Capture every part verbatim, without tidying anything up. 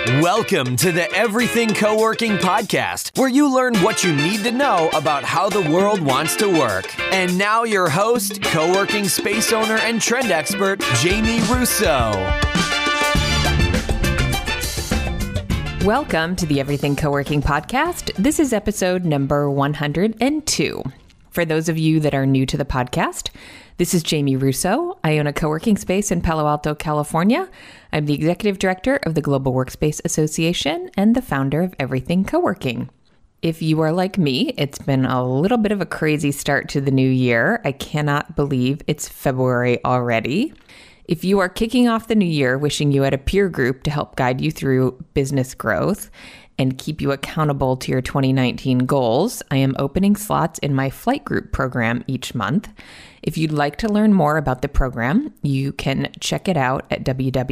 Welcome to the Everything Co-working Podcast, where you learn what you need to know about how the world wants to work. And now your host, co-working space owner and trend expert, Jamie Russo. Welcome to the Everything Co-working Podcast. This is episode number one hundred two. For those of you that are new to the podcast, this is Jamie Russo. I own a co-working space in Palo Alto, California. I'm the executive director of the Global Workspace Association and the founder of Everything Co-working. If you are like me, it's been a little bit of a crazy start to the new year. I cannot believe it's February already. If you are kicking off the new year wishing you had a peer group to help guide you through business growth and keep you accountable to your twenty nineteen goals, I am opening slots in my flight group program each month. If you'd like to learn more about the program, you can check it out at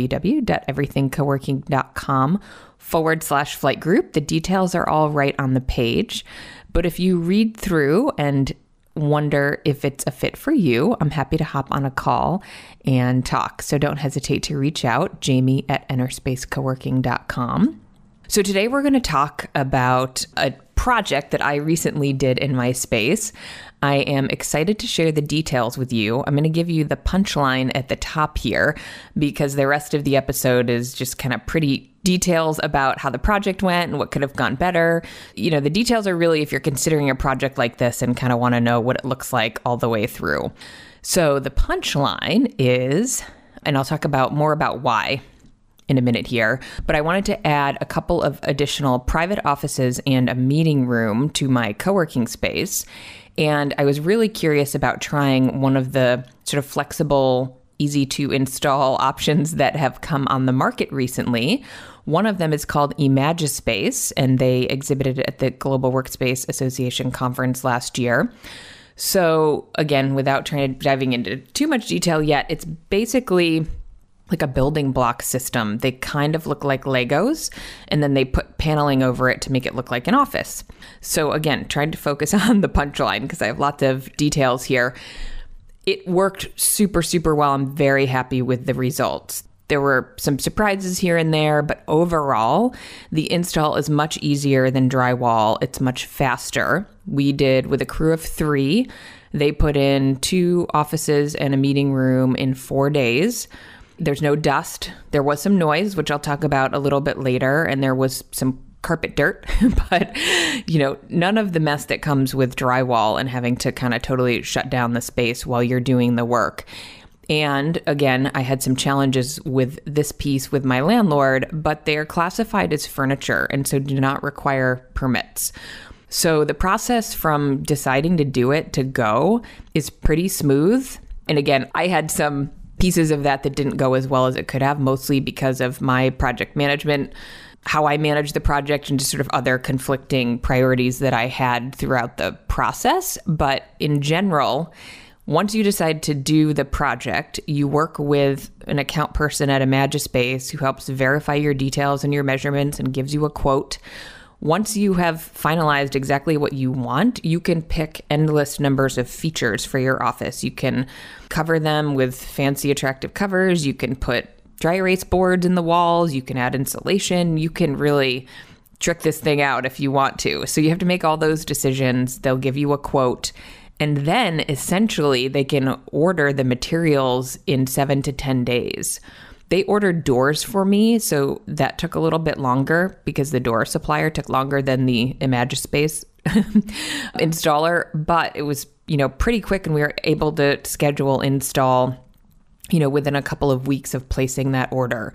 www.everythingcoworking.com forward slash flight group. The details are all right on the page. But if you read through and wonder if it's a fit for you, I'm happy to hop on a call and talk. So don't hesitate to reach out, Jamie at enterspacecoworking dot com. So today we're going to talk about a project that I recently did in my space. I am excited to share the details with you. I'm going to give you the punchline at the top here because the rest of the episode is just kind of pretty details about how the project went and what could have gone better. You know, the details are really if you're considering a project like this and kind of want to know what it looks like all the way through. So the punchline is, and I'll talk about more about why in a minute here, but I wanted to add a couple of additional private offices and a meeting room to my co-working space. And I was really curious about trying one of the sort of flexible, easy to install options that have come on the market recently. One of them is called Imagispace, and they exhibited at the Global Workspace Association conference last year. So again, without trying to diving into too much detail yet, it's basically like a building block system. They kind of look like Legos, and then they put paneling over it to make it look like an office. So again, trying to focus on the punchline because I have lots of details here. It worked super, super well. I'm very happy with the results. There were some surprises here and there, but overall, the install is much easier than drywall. It's much faster. We did with a crew of three. They put in two offices and a meeting room in four days. There's no dust. There was some noise, which I'll talk about a little bit later, and there was some carpet dirt, but you know, none of the mess that comes with drywall and having to kind of totally shut down the space while you're doing the work. And again, I had some challenges with this piece with my landlord, but they are classified as furniture and so do not require permits. So the process from deciding to do it to go is pretty smooth. And again, I had some pieces of that that didn't go as well as it could have, mostly because of my project management, how I managed the project, and just sort of other conflicting priorities that I had throughout the process. But in general, once you decide to do the project, you work with an account person at Imagispace who helps verify your details and your measurements and gives you a quote. Once you have finalized exactly what you want, you can pick endless numbers of features for your office. You can cover them with fancy, attractive covers. You can put dry erase boards in the walls. You can add insulation. You can really trick this thing out if you want to. So you have to make all those decisions. They'll give you a quote. And then essentially they can order the materials in seven to ten days. They ordered doors for me, so that took a little bit longer because the door supplier took longer than the Imagispace installer, but it was, you know, pretty quick, and we were able to schedule install, you know, within a couple of weeks of placing that order.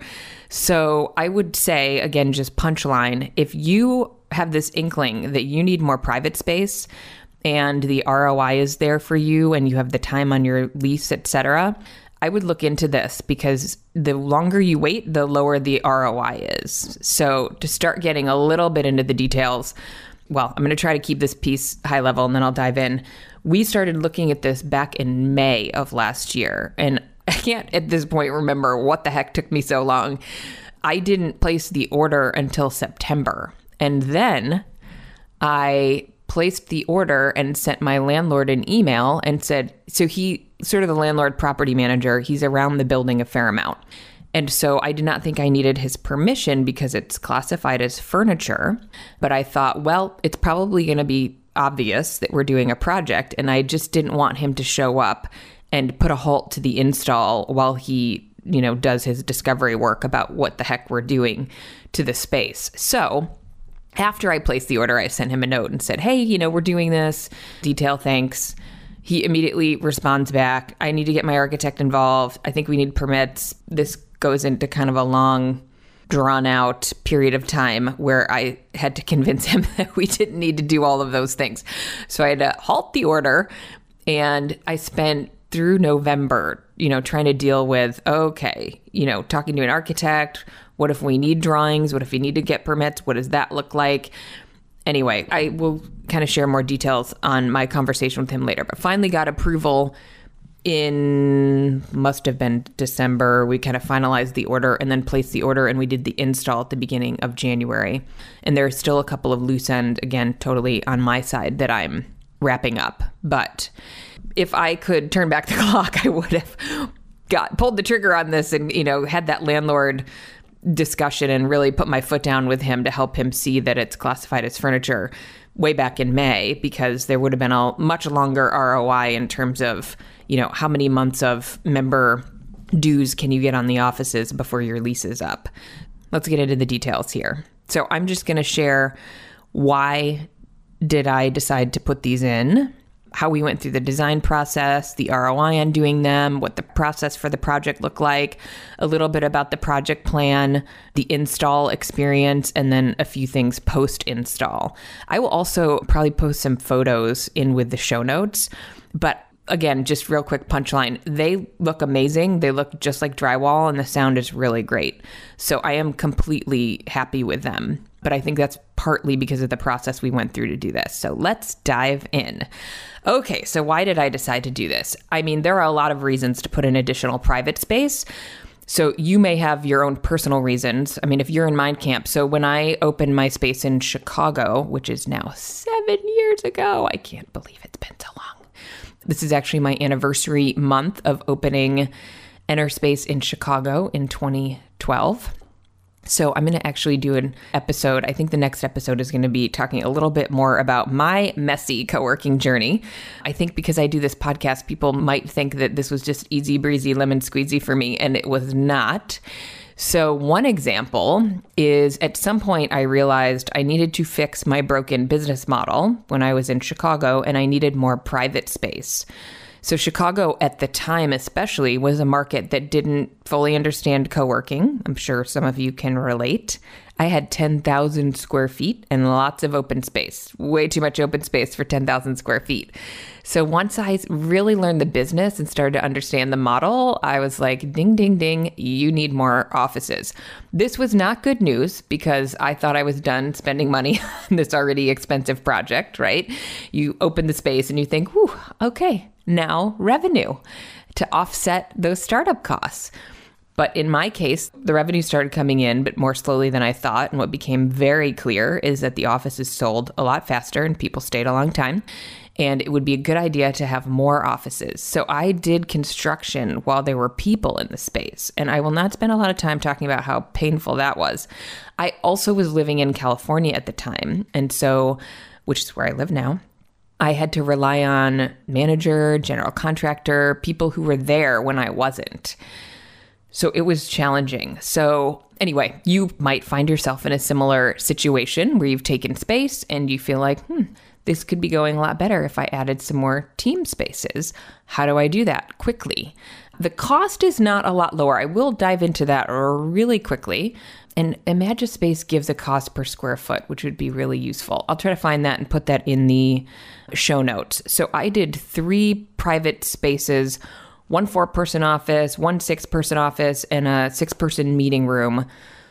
So I would say, again, just punchline, if you have this inkling that you need more private space and the R O I is there for you and you have the time on your lease, et cetera, I would look into this because the longer you wait, the lower the R O I is. So to start getting a little bit into the details, well, I'm going to try to keep this piece high level and then I'll dive in. We started looking at this back in May of last year, and I can't at this point remember what the heck took me so long. I didn't place the order until September, and then I placed the order and sent my landlord an email and said, so he, sort of the landlord property manager, he's around the building a fair amount. And so I did not think I needed his permission because it's classified as furniture. But I thought, well, it's probably going to be obvious that we're doing a project. And I just didn't want him to show up and put a halt to the install while he, you know, does his discovery work about what the heck we're doing to the space. So after I placed the order, I sent him a note and said, hey, you know, we're doing this. Detail, thanks. He immediately responds back, I need to get my architect involved. I think we need permits. This goes into kind of a long, drawn out period of time where I had to convince him that we didn't need to do all of those things. So I had to halt the order, and I spent through November, you know, trying to deal with, okay, you know, talking to an architect. What if we need drawings? What if we need to get permits? What does that look like? Anyway, I will kind of share more details on my conversation with him later, but finally got approval in, must have been December. We kind of finalized the order and then placed the order, and we did the install at the beginning of January. And there's still a couple of loose ends, again, totally on my side, that I'm wrapping up. But if I could turn back the clock, I would have got pulled the trigger on this and, you know, had that landlord discussion and really put my foot down with him to help him see that it's classified as furniture way back in May, because there would have been a much longer R O I in terms of, you know, how many months of member dues can you get on the offices before your lease is up. Let's get into the details here. So I'm just going to share why did I decide to put these in, how we went through the design process, the R O I on doing them, what the process for the project looked like, a little bit about the project plan, the install experience, and then a few things post-install. I will also probably post some photos in with the show notes, but again, just real quick punchline, they look amazing. They look just like drywall, and the sound is really great. So I am completely happy with them. But I think that's partly because of the process we went through to do this. So let's dive in. Okay, so why did I decide to do this? I mean, there are a lot of reasons to put in additional private space. So you may have your own personal reasons. I mean, if you're in Mind Camp, so when I opened my space in Chicago, which is now seven years ago, I can't believe it's been so long. This is actually my anniversary month of opening Enter Space in Chicago in twenty twelve. So I'm going to actually do an episode. I think the next episode is going to be talking a little bit more about my messy co-working journey. I think because I do this podcast, people might think that this was just easy breezy lemon squeezy for me, and it was not. So one example is at some point I realized I needed to fix my broken business model when I was in Chicago, and I needed more private space. So Chicago at the time especially was a market that didn't fully understand co-working. I'm sure some of you can relate. I had ten thousand square feet and lots of open space, way too much open space for ten thousand square feet. So once I really learned the business and started to understand the model, I was like, ding, ding, ding, you need more offices. This was not good news because I thought I was done spending money on this already expensive project, right? You open the space and you think, whew, okay, now revenue to offset those startup costs. But in my case, the revenue started coming in, but more slowly than I thought. And what became very clear is that the offices sold a lot faster and people stayed a long time. And it would be a good idea to have more offices. So I did construction while there were people in the space. And I will not spend a lot of time talking about how painful that was. I also was living in California at the time. And so, which is where I live now. I had to rely on manager, general contractor, people who were there when I wasn't. So it was challenging. So anyway, you might find yourself in a similar situation where you've taken space and you feel like, hmm, this could be going a lot better if I added some more team spaces. How do I do that quickly? The cost is not a lot lower. I will dive into that really quickly. And Imagispace gives a cost per square foot, which would be really useful. I'll try to find that and put that in the show notes. So I did three private spaces, one four-person office, one six-person office, and a six-person meeting room.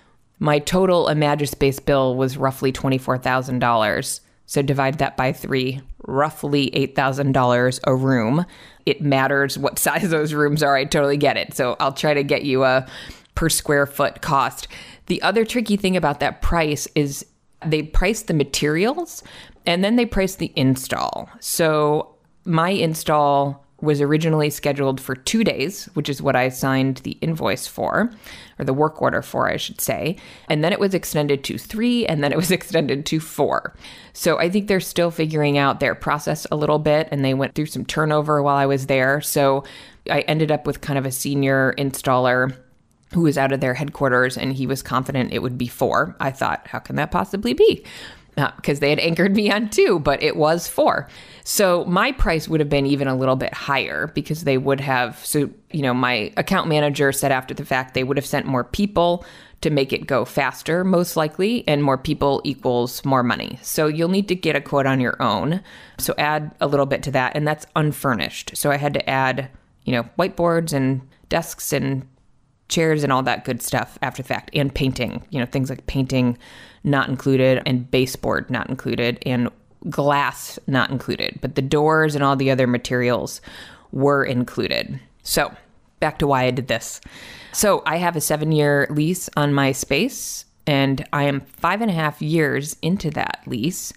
My total Imagispace bill was roughly twenty-four thousand dollars. So divide that by three, roughly eight thousand dollars a room. It matters what size those rooms are. I totally get it. So I'll try to get you a per square foot cost. The other tricky thing about that price is they price the materials and then they price the install. So my install was originally scheduled for two days, which is what I signed the invoice for, or the work order for, I should say. And then it was extended to three, and then it was extended to four. So I think they're still figuring out their process a little bit, and they went through some turnover while I was there. So I ended up with kind of a senior installer who was out of their headquarters, and he was confident it would be four. I thought, how can that possibly be? Because they had anchored me on two, but it was four. So my price would have been even a little bit higher because they would have, so, you know, my account manager said after the fact they would have sent more people to make it go faster, most likely, and more people equals more money. So you'll need to get a quote on your own. So add a little bit to that, and that's unfurnished. So I had to add, you know, whiteboards and desks and chairs and all that good stuff after the fact, and painting, you know, things like painting not included, and baseboard not included, and glass not included, but the doors and all the other materials were included. So back to why I did this. So I have a seven year lease on my space, and I am five and a half years into that lease.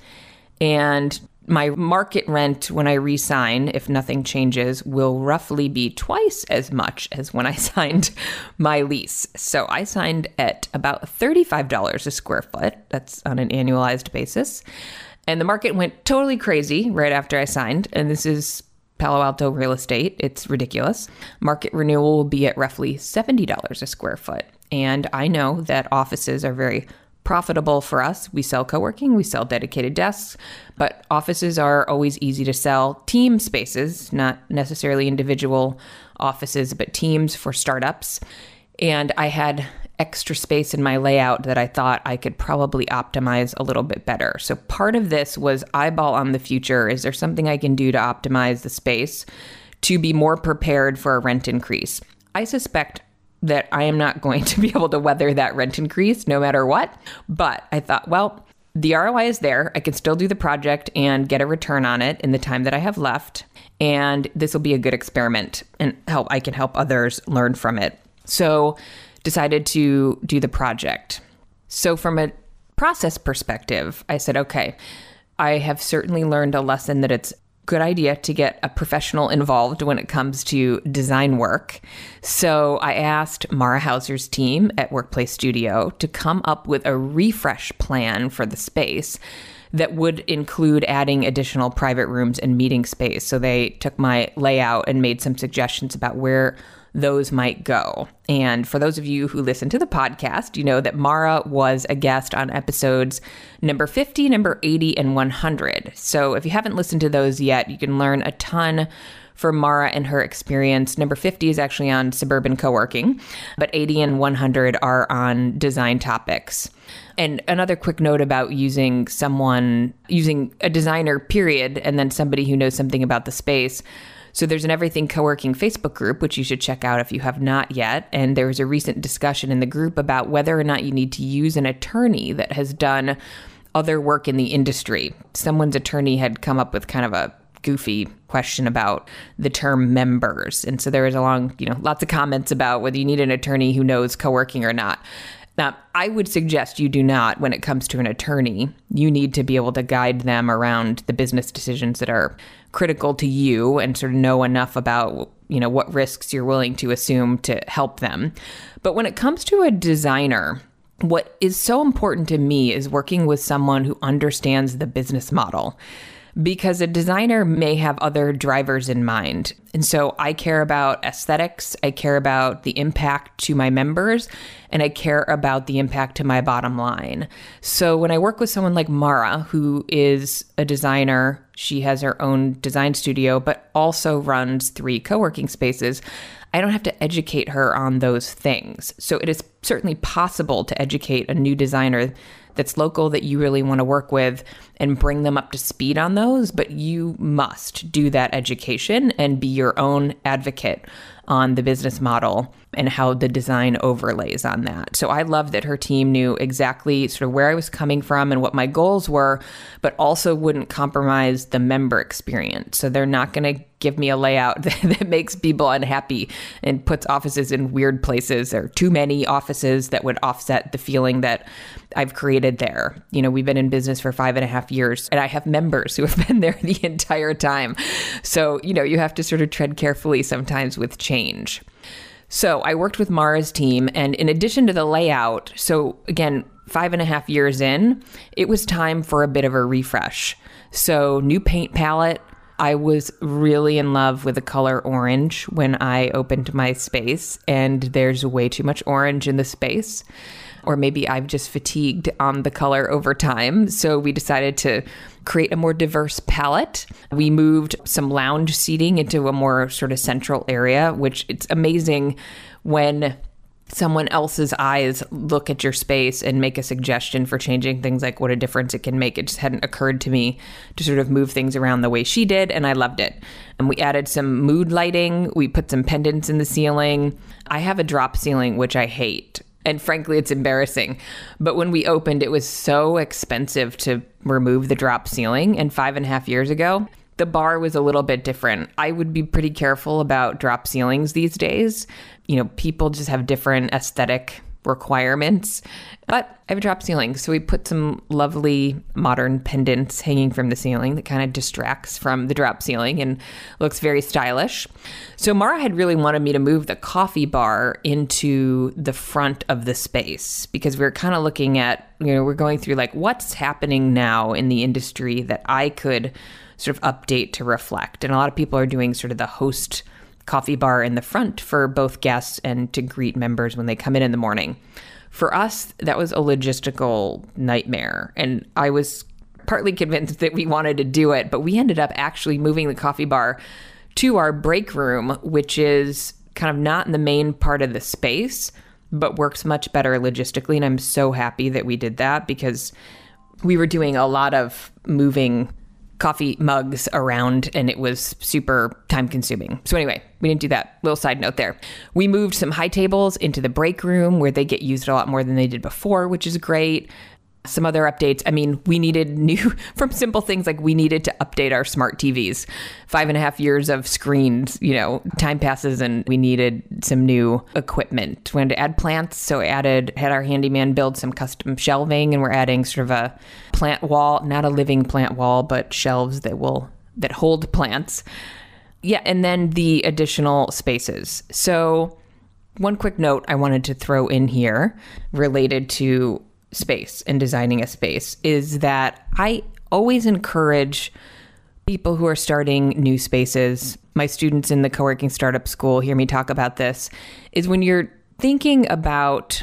And my market rent when I re-sign, if nothing changes, will roughly be twice as much as when I signed my lease. So I signed at about thirty-five dollars a square foot. That's on an annualized basis. And the market went totally crazy right after I signed. And this is Palo Alto real estate. It's ridiculous. Market renewal will be at roughly seventy dollars a square foot. And I know that offices are very profitable for us. We sell co-working, we sell dedicated desks, but offices are always easy to sell. Team spaces, not necessarily individual offices, but teams for startups. And I had extra space in my layout that I thought I could probably optimize a little bit better. So part of this was eyeball on the future. Is there something I can do to optimize the space to be more prepared for a rent increase? I suspect that I am not going to be able to weather that rent increase no matter what. But I thought, well, the R O I is there. I can still do the project and get a return on it in the time that I have left. And this will be a good experiment, and help. I can help others learn from it. So decided to do the project. So from a process perspective, I said, okay, I have certainly learned a lesson that it's good idea to get a professional involved when it comes to design work. So I asked Mara Hauser's team at Workplace Studio to come up with a refresh plan for the space that would include adding additional private rooms and meeting space. So they took my layout and made some suggestions about where those might go. And for those of you who listen to the podcast, you know that Mara was a guest on episodes number fifty, number eighty, and one hundred. So if you haven't listened to those yet, you can learn a ton from Mara and her experience. Number fifty is actually on suburban co-working, but eighty and one hundred are on design topics. And another quick note about using someone, using a designer, period, and then somebody who knows something about the space. So there's an Everything Co-working Facebook group, which you should check out if you have not yet. And there was a recent discussion in the group about whether or not you need to use an attorney that has done other work in the industry. Someone's attorney had come up with kind of a goofy question about the term members. And so there was a long, you know, lots of comments about whether you need an attorney who knows co-working or not. Now, I would suggest you do not when it comes to an attorney. You need to be able to guide them around the business decisions that are critical to you and sort of know enough about, you know, what risks you're willing to assume to help them. But when it comes to a designer, what is so important to me is working with someone who understands the business model. Because a designer may have other drivers in mind. And so I care about aesthetics, I care about the impact to my members, and I care about the impact to my bottom line. So when I work with someone like Mara, who is a designer, she has her own design studio, but also runs three co-working spaces, I don't have to educate her on those things. So it is certainly possible to educate a new designer that's local that you really want to work with and bring them up to speed on those, but you must do that education and be your own advocate on the business model and how the design overlays on that. So I love that her team knew exactly sort of where I was coming from and what my goals were, but also wouldn't compromise the member experience. So they're not going to give me a layout that, that makes people unhappy and puts offices in weird places or too many offices that would offset the feeling that I've created there. You know, we've been in business for five and a half years and I have members who have been there the entire time. So, you know, you have to sort of tread carefully sometimes with change. So I worked with Mara's team, and in addition to the layout, so again, five and a half years in, it was time for a bit of a refresh. So new paint palette. I was really in love with the color orange when I opened my space, and there's way too much orange in the space. Or maybe I've just fatigued on the color over time. So we decided to create a more diverse palette. We moved some lounge seating into a more sort of central area, which it's amazing when someone else's eyes look at your space and make a suggestion for changing things, like what a difference it can make. It just hadn't occurred to me to sort of move things around the way she did, and I loved it. And we added some mood lighting. We put some pendants in the ceiling. I have a drop ceiling, which I hate. And frankly, it's embarrassing. But when we opened, it was so expensive to remove the drop ceiling. And five and a half years ago, the bar was a little bit different. I would be pretty careful about drop ceilings these days. You know, people just have different aesthetic requirements. But I have a drop ceiling. So we put some lovely modern pendants hanging from the ceiling that kind of distracts from the drop ceiling and looks very stylish. So Mara had really wanted me to move the coffee bar into the front of the space because we were kind of looking at, you know, we're going through like what's happening now in the industry that I could sort of update to reflect. And a lot of people are doing sort of the host coffee bar in the front for both guests and to greet members when they come in in the morning. For us, that was a logistical nightmare. And I was partly convinced that we wanted to do it, but we ended up actually moving the coffee bar to our break room, which is kind of not in the main part of the space, but works much better logistically. And I'm so happy that we did that because we were doing a lot of moving coffee mugs around and it was super time consuming. So anyway, we didn't do that. Little side note there. We moved some high tables into the break room where they get used a lot more than they did before, which is great. Some other updates. I mean, we needed new, from simple things like we needed to update our smart T Vs. Five and a half years of screens, you know, time passes and we needed some new equipment. We wanted to add plants, so added, had our handyman build some custom shelving, and we're adding sort of a plant wall, not a living plant wall, but shelves that will, that hold plants. Yeah, and then the additional spaces. So one quick note I wanted to throw in here related to space and designing a space is that I always encourage people who are starting new spaces. My students in the co-working startup school hear me talk about this, is when you're thinking about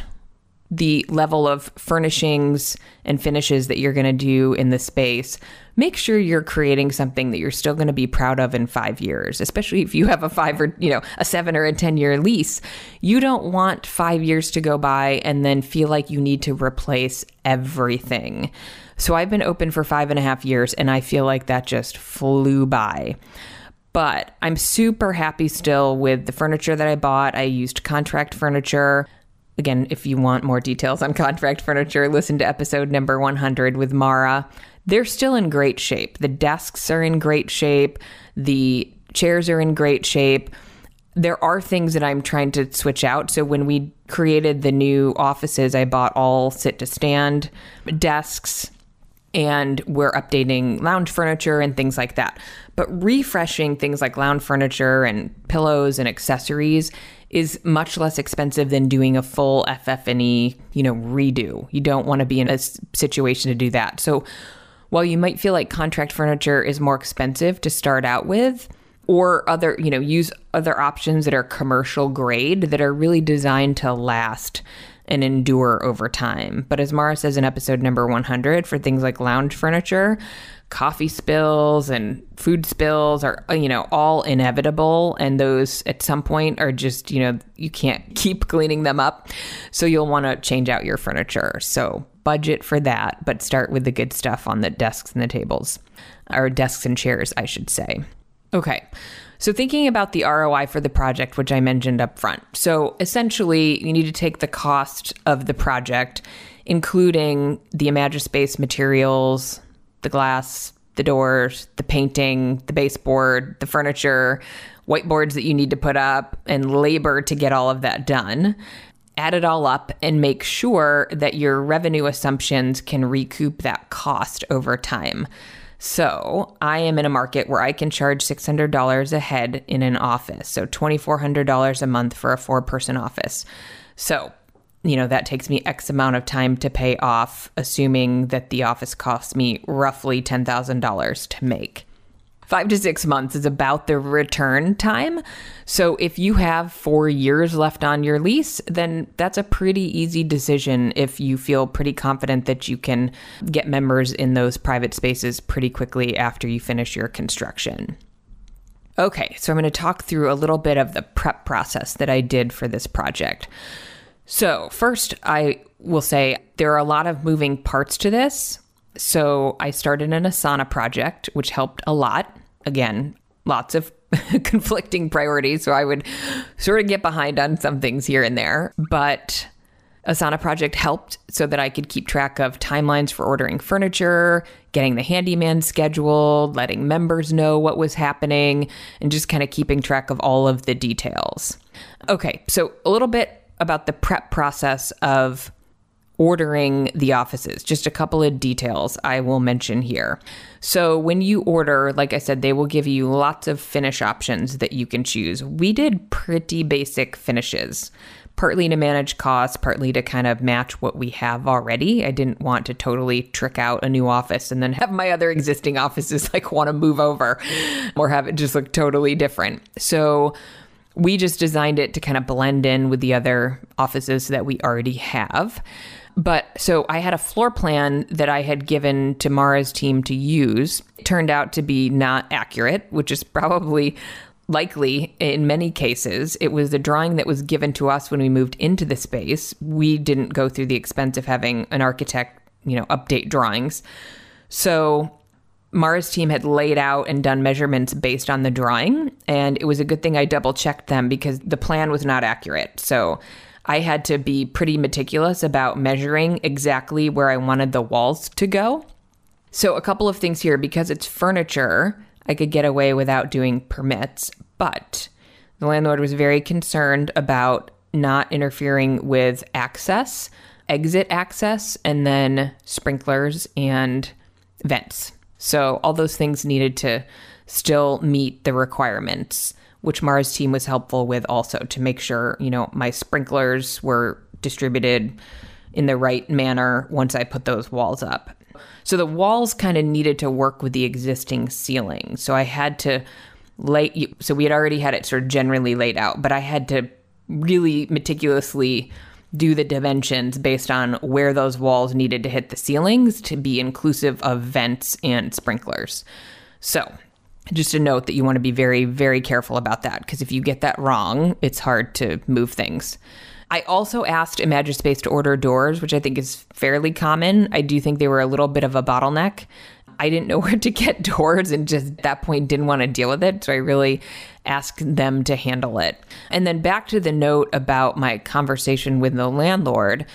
the level of furnishings and finishes that you're going to do in the space, make sure you're creating something that you're still going to be proud of in five years, especially if you have a five or, you know, a seven or a ten year lease. You don't want five years to go by and then feel like you need to replace everything. So I've been open for five and a half years and I feel like that just flew by. But I'm super happy still with the furniture that I bought. I used contract furniture. Again, if you want more details on contract furniture, listen to episode number one hundred with Mara. They're still in great shape. The desks are in great shape. The chairs are in great shape. There are things that I'm trying to switch out. So when we created the new offices, I bought all sit to stand desks, and we're updating lounge furniture and things like that. But refreshing things like lounge furniture and pillows and accessories is much less expensive than doing a full F F and E, you know, redo. You don't want to be in a situation to do that. So while you might feel like contract furniture is more expensive to start out with, or other, you know, use other options that are commercial grade that are really designed to last and endure over time. But as Mara says in episode number one hundred, for things like lounge furniture, coffee spills and food spills are, you know, all inevitable. And those at some point are just, you know, you can't keep cleaning them up. So you'll want to change out your furniture. So budget for that, but start with the good stuff on the desks and the tables, or desks and chairs, I should say. Okay. So thinking about the R O I for the project, which I mentioned up front. So essentially, you need to take the cost of the project, including the Imagispace materials, the glass, the doors, the painting, the baseboard, the furniture, whiteboards that you need to put up, and labor to get all of that done. Add it all up and make sure that your revenue assumptions can recoup that cost over time. So I am in a market where I can charge six hundred dollars a head in an office. So two thousand four hundred dollars a month for a four-person office. So, you know, that takes me X amount of time to pay off, assuming that the office costs me roughly ten thousand dollars to make. Five to six months is about the return time. So if you have four years left on your lease, then that's a pretty easy decision if you feel pretty confident that you can get members in those private spaces pretty quickly after you finish your construction. Okay, so I'm going to talk through a little bit of the prep process that I did for this project. So first, I will say there are a lot of moving parts to this. So I started an Asana project, which helped a lot. Again, lots of conflicting priorities, so I would sort of get behind on some things here and there. But Asana project helped so that I could keep track of timelines for ordering furniture, getting the handyman scheduled, letting members know what was happening, and just kind of keeping track of all of the details. Okay, so a little bit about the prep process of ordering the offices. Just a couple of details I will mention here. So when you order, like I said, they will give you lots of finish options that you can choose. We did pretty basic finishes, partly to manage costs, partly to kind of match what we have already. I didn't want to totally trick out a new office and then have my other existing offices like want to move over or have it just look totally different. So we just designed it to kind of blend in with the other offices that we already have. But so I had a floor plan that I had given to Mara's team to use. It turned out to be not accurate, which is probably likely in many cases. It was the drawing that was given to us when we moved into the space. We didn't go through the expense of having an architect, you know, update drawings. So Mara's team had laid out and done measurements based on the drawing, and it was a good thing I double checked them because the plan was not accurate. So I had to be pretty meticulous about measuring exactly where I wanted the walls to go. So a couple of things here, because it's furniture, I could get away without doing permits, but the landlord was very concerned about not interfering with access, exit access, and then sprinklers and vents. So all those things needed to still meet the requirements, which Mara's team was helpful with also to make sure, you know, my sprinklers were distributed in the right manner once I put those walls up. So the walls kind of needed to work with the existing ceiling. So I had to lay, so we had already had it sort of generally laid out, but I had to really meticulously do the dimensions based on where those walls needed to hit the ceilings to be inclusive of vents and sprinklers. So just a note that you want to be very, very careful about that, because if you get that wrong, it's hard to move things. I also asked Imagispace to order doors, which I think is fairly common. I do think they were a little bit of a bottleneck. I didn't know where to get doors and just at that point didn't want to deal with it. So I really asked them to handle it. And then back to the note about my conversation with the landlord.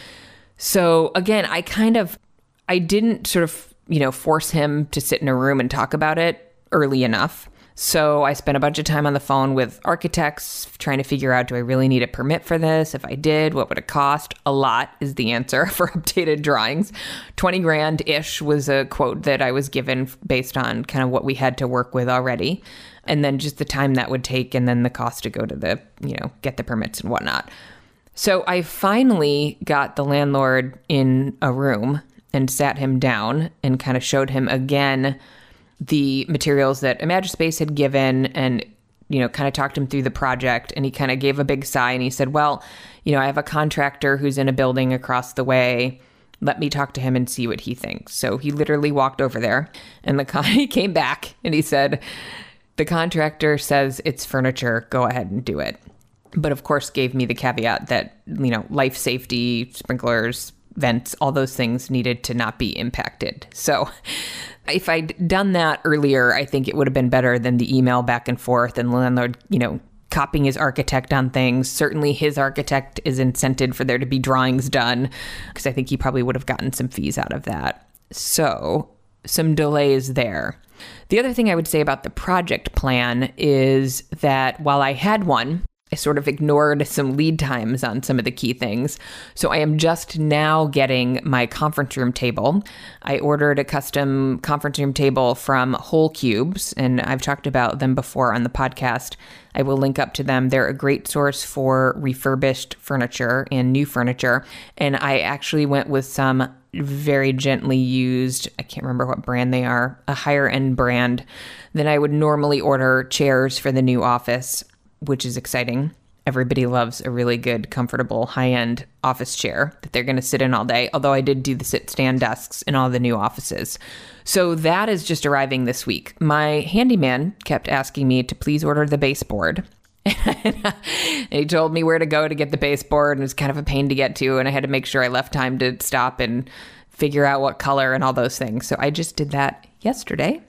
So again, I kind of, I didn't sort of, you know, force him to sit in a room and talk about it early enough. So I spent a bunch of time on the phone with architects trying to figure out, do I really need a permit for this? If I did, what would it cost? A lot is the answer for updated drawings. twenty grand-ish was a quote that I was given based on kind of what we had to work with already. And then just the time that would take and then the cost to go to the, you know, get the permits and whatnot. So I finally got the landlord in a room and sat him down and kind of showed him again the materials that Imagispace had given and, you know, kind of talked him through the project. And he kind of gave a big sigh and he said, well, you know, I have a contractor who's in a building across the way. Let me talk to him and see what he thinks. So he literally walked over there and the con- he came back and he said, the contractor says it's furniture, go ahead and do it. But of course gave me the caveat that, you know, life safety, sprinklers, vents, all those things needed to not be impacted. So if I'd done that earlier, I think it would have been better than the email back and forth and the landlord, you know, copying his architect on things. Certainly his architect is incented for there to be drawings done because I think he probably would have gotten some fees out of that. So some delays there. The other thing I would say about the project plan is that while I had one, I sort of ignored some lead times on some of the key things. So I am just now getting my conference room table. I ordered a custom conference room table from Whole Cubes, and I've talked about them before on the podcast. I will link up to them. They're a great source for refurbished furniture and new furniture. And I actually went with some very gently used, I can't remember what brand they are, a higher end brand than I would normally order chairs for the new office, which is exciting. Everybody loves a really good, comfortable, high-end office chair that they're going to sit in all day, although I did do the sit-stand desks in all the new offices. So that is just arriving this week. My handyman kept asking me to please order the baseboard. And he told me where to go to get the baseboard, and it was kind of a pain to get to, and I had to make sure I left time to stop and figure out what color and all those things. So I just did that yesterday,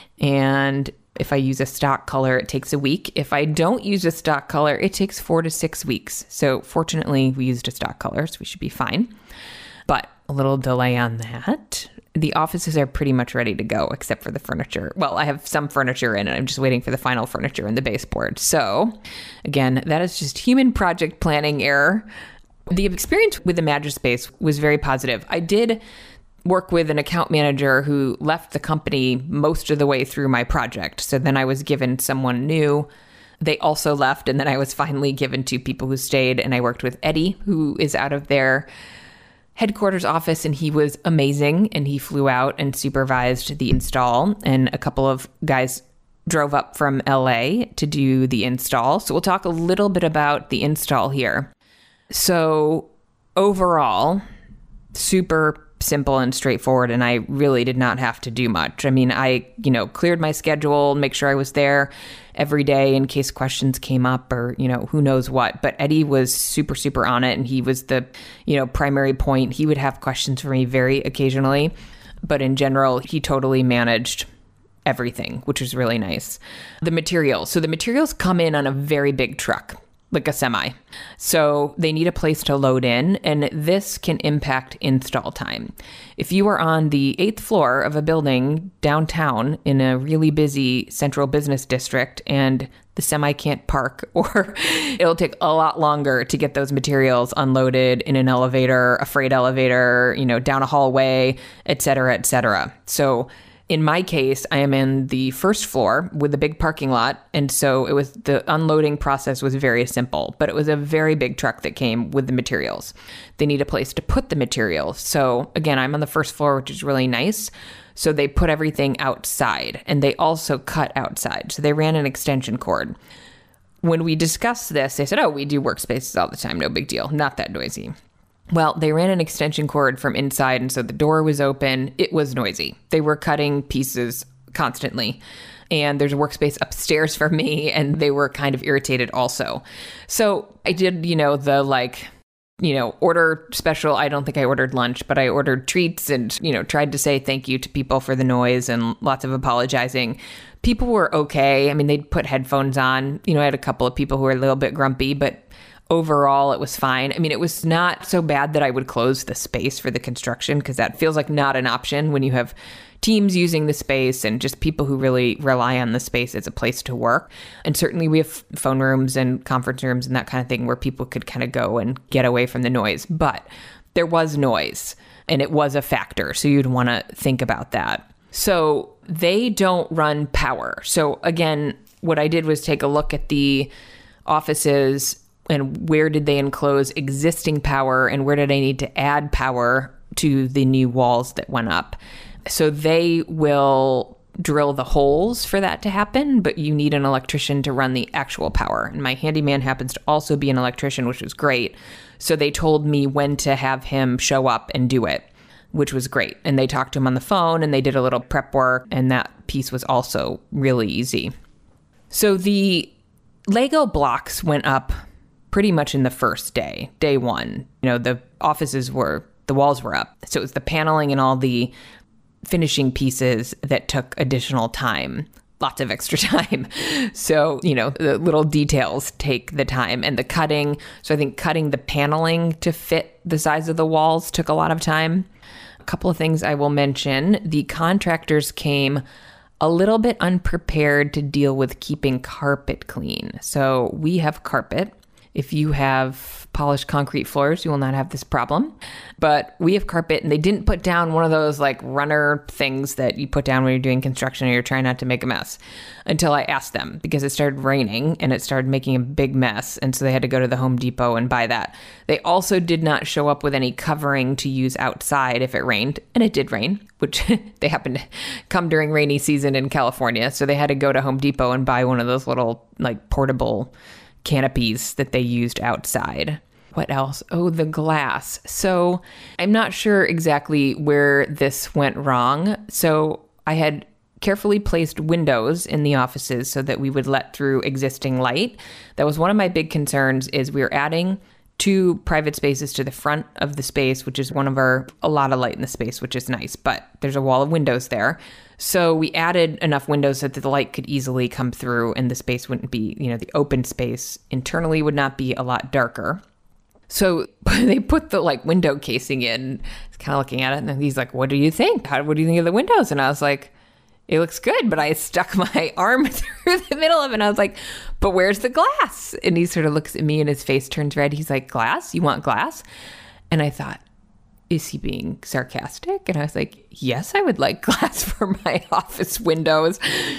and if I use a stock color, it takes a week. If I don't use a stock color, it takes four to six weeks. So fortunately, we used a stock color, so we should be fine. But a little delay on that. The offices are pretty much ready to go, except for the furniture. Well, I have some furniture in, and I'm just waiting for the final furniture and the baseboard. So again, that is just human project planning error. The experience with the Mattress Space was very positive. I did work with an account manager who left the company most of the way through my project. So then I was given someone new. They also left, and then I was finally given to people who stayed, and I worked with Eddie, who is out of their headquarters office, and he was amazing, and he flew out and supervised the install, and a couple of guys drove up from L A to do the install. So we'll talk a little bit about the install here. So overall, super simple and straightforward, and I really did not have to do much. I mean, I, you know, cleared my schedule, make sure I was there every day in case questions came up or, you know, who knows what. But Eddie was super, super on it, and he was the, you know, primary point. He would have questions for me very occasionally, but in general, he totally managed everything, which was really nice. The materials. So the materials come in on a very big truck, like a semi. So they need a place to load in, and this can impact install time. If you are on the eighth floor of a building downtown in a really busy central business district and the semi can't park, or it'll take a lot longer to get those materials unloaded in an elevator, a freight elevator, you know, down a hallway, et cetera, et cetera. So in my case, I am in the first floor with a big parking lot, and so it was the unloading process was very simple, but it was a very big truck that came with the materials. They need a place to put the materials. So again, I'm on the first floor, which is really nice. So they put everything outside, and they also cut outside. So they ran an extension cord. When we discussed this, they said, oh, we do workspaces all the time. No big deal. Not that noisy. Well, they ran an extension cord from inside, and so the door was open. It was noisy. They were cutting pieces constantly. And there's a workspace upstairs for me, and they were kind of irritated also. So I did, you know, the like, you know, order special. I don't think I ordered lunch, but I ordered treats and, you know, tried to say thank you to people for the noise and lots of apologizing. People were okay. I mean, they'd put headphones on. You know, I had a couple of people who were a little bit grumpy, but overall, it was fine. I mean, it was not so bad that I would close the space for the construction, because that feels like not an option when you have teams using the space and just people who really rely on the space as a place to work. And certainly we have phone rooms and conference rooms and that kind of thing where people could kind of go and get away from the noise. But there was noise, and it was a factor. So you'd want to think about that. So they don't run power. So again, what I did was take a look at the offices and where did they enclose existing power and where did I need to add power to the new walls that went up. So they will drill the holes for that to happen, but you need an electrician to run the actual power. And my handyman happens to also be an electrician, which was great. So they told me when to have him show up and do it, which was great. And they talked to him on the phone, and they did a little prep work, and that piece was also really easy. So the Lego blocks went up pretty much in the first day, day one. You know, the offices were, the walls were up. So it was the paneling and all the finishing pieces that took additional time, lots of extra time. So, you know, the little details take the time, and the cutting. So I think cutting the paneling to fit the size of the walls took a lot of time. A couple of things I will mention. The contractors came a little bit unprepared to deal with keeping carpet clean. So we have carpet. If you have polished concrete floors, you will not have this problem. But we have carpet, and they didn't put down one of those like runner things that you put down when you're doing construction or you're trying not to make a mess until I asked them, because it started raining and it started making a big mess. And so they had to go to the Home Depot and buy that. They also did not show up with any covering to use outside if it rained. And it did rain, which they happened to come during rainy season in California. So they had to go to Home Depot and buy one of those little like portable canopies that they used outside. What else? Oh, the glass. So I'm not sure exactly where this went wrong. So I had carefully placed windows in the offices so that we would let through existing light. That was one of my big concerns, is we were adding two private spaces to the front of the space, which is one of our, a lot of light in the space, which is nice, but there's a wall of windows there. So we added enough windows so that the light could easily come through and the space wouldn't be, you know, the open space internally would not be a lot darker. So they put the like window casing in. I was kind of looking at it, and he's like, "What do you think? How, what do you think of the windows?" And I was like, "It looks good," but I stuck my arm through the middle of it, and I was like, "But where's the glass?" And he sort of looks at me and his face turns red. He's like, "Glass? You want glass?" And I thought, is he being sarcastic? And I was like, yes, I would like glass for my office windows.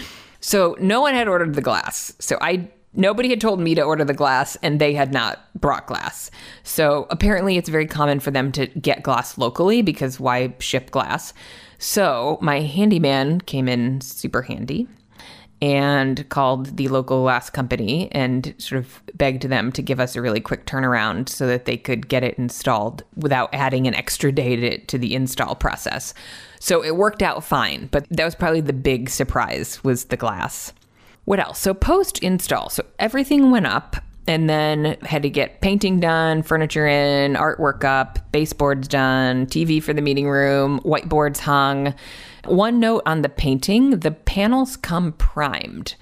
So no one had ordered the glass. So I nobody had told me to order the glass, and they had not brought glass. So apparently it's very common for them to get glass locally, because why ship glass? So my handyman came in super handy and called the local glass company and sort of begged them to give us a really quick turnaround so that they could get it installed without adding an extra day to, to the install process. So it worked out fine, but that was probably the big surprise, was the glass. What else? So post-install, so everything went up, and then had to get painting done, furniture in, artwork up, baseboards done, T V for the meeting room, whiteboards hung. One note on the painting, the panels come primed,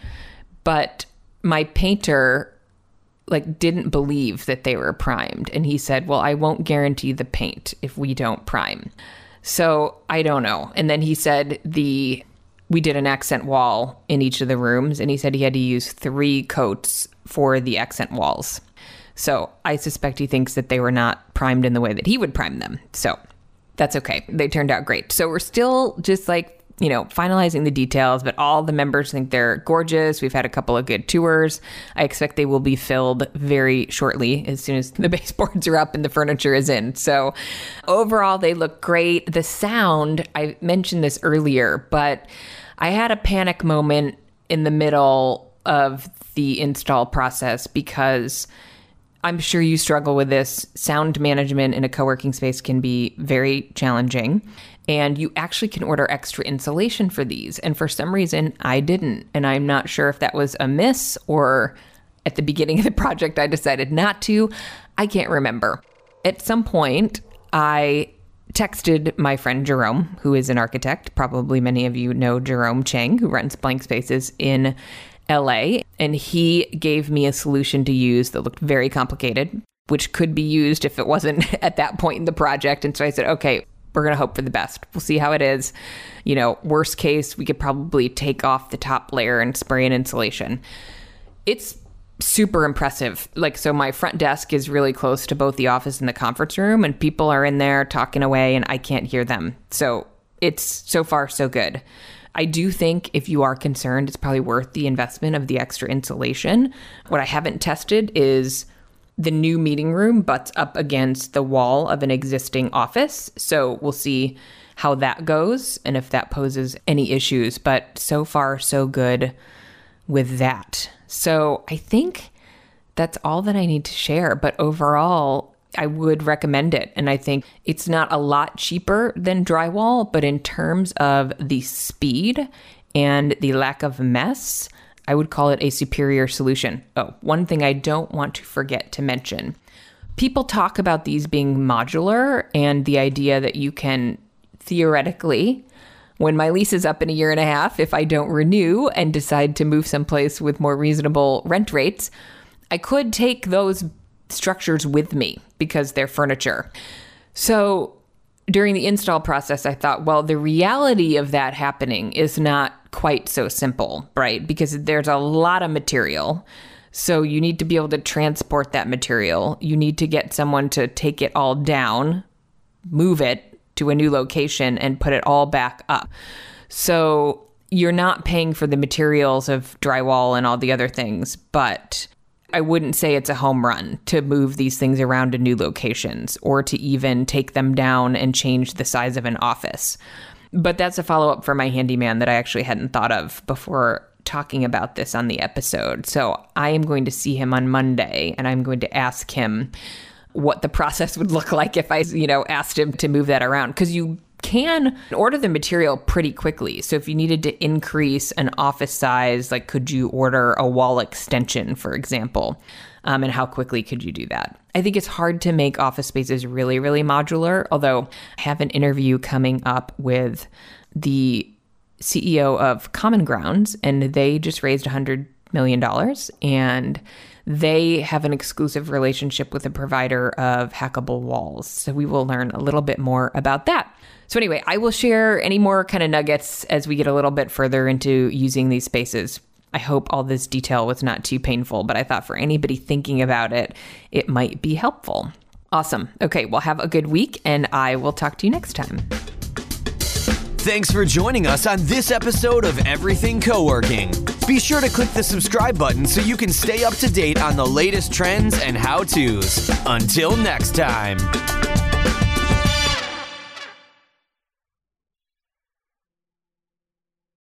but my painter like didn't believe that they were primed. And he said, well, I won't guarantee the paint if we don't prime. So I don't know. And then he said the we did an accent wall in each of the rooms, and he said he had to use three coats for the accent walls. So I suspect he thinks that they were not primed in the way that he would prime them. So that's okay. They turned out great. So we're still just like, you know, finalizing the details, but all the members think they're gorgeous. We've had a couple of good tours. I expect they will be filled very shortly as soon as the baseboards are up and the furniture is in. So overall, they look great. The sound, I mentioned this earlier, but I had a panic moment in the middle of the install process, because I'm sure you struggle with this. Sound management in a co-working space can be very challenging, and you actually can order extra insulation for these. And for some reason, I didn't. And I'm not sure if that was a miss, or at the beginning of the project, I decided not to. I can't remember. At some point, I texted my friend Jerome, who is an architect. Probably many of you know Jerome Chang, who runs Blank Spaces in L A, and he gave me a solution to use that looked very complicated, which could be used if it wasn't at that point in the project. And so I said, okay, we're going to hope for the best. We'll see how it is. You know, worst case, we could probably take off the top layer and spray in insulation. It's super impressive. Like, so my front desk is really close to both the office and the conference room, and people are in there talking away and I can't hear them. So it's so far so good. I do think if you are concerned, it's probably worth the investment of the extra insulation. What I haven't tested is the new meeting room butts up against the wall of an existing office. So we'll see how that goes and if that poses any issues. But so far, so good with that. So I think that's all that I need to share. But overall, I would recommend it. And I think it's not a lot cheaper than drywall, but in terms of the speed and the lack of mess, I would call it a superior solution. Oh, one thing I don't want to forget to mention. People talk about these being modular and the idea that you can theoretically, when my lease is up in a year and a half, if I don't renew and decide to move someplace with more reasonable rent rates, I could take those structures with me because they're furniture. So during the install process, I thought, well, the reality of that happening is not quite so simple, right? Because there's a lot of material. So you need to be able to transport that material. You need to get someone to take it all down, move it to a new location, and put it all back up. So you're not paying for the materials of drywall and all the other things, but I wouldn't say it's a home run to move these things around to new locations or to even take them down and change the size of an office. But that's a follow-up for my handyman that I actually hadn't thought of before talking about this on the episode. So I am going to see him on Monday, and I'm going to ask him what the process would look like if I, you know, asked him to move that around. Because you can order the material pretty quickly. So if you needed to increase an office size, like could you order a wall extension, for example? Um, and how quickly could you do that? I think it's hard to make office spaces really, really modular, although I have an interview coming up with the C E O of Common Grounds, and they just raised one hundred million dollars, and they have an exclusive relationship with a provider of hackable walls. So we will learn a little bit more about that. So anyway, I will share any more kind of nuggets as we get a little bit further into using these spaces. I hope all this detail was not too painful, but I thought for anybody thinking about it, it might be helpful. Awesome. Okay, well, have a good week, and I will talk to you next time. Thanks for joining us on this episode of Everything Co-working. Be sure to click the subscribe button so you can stay up to date on the latest trends and how-tos. Until next time.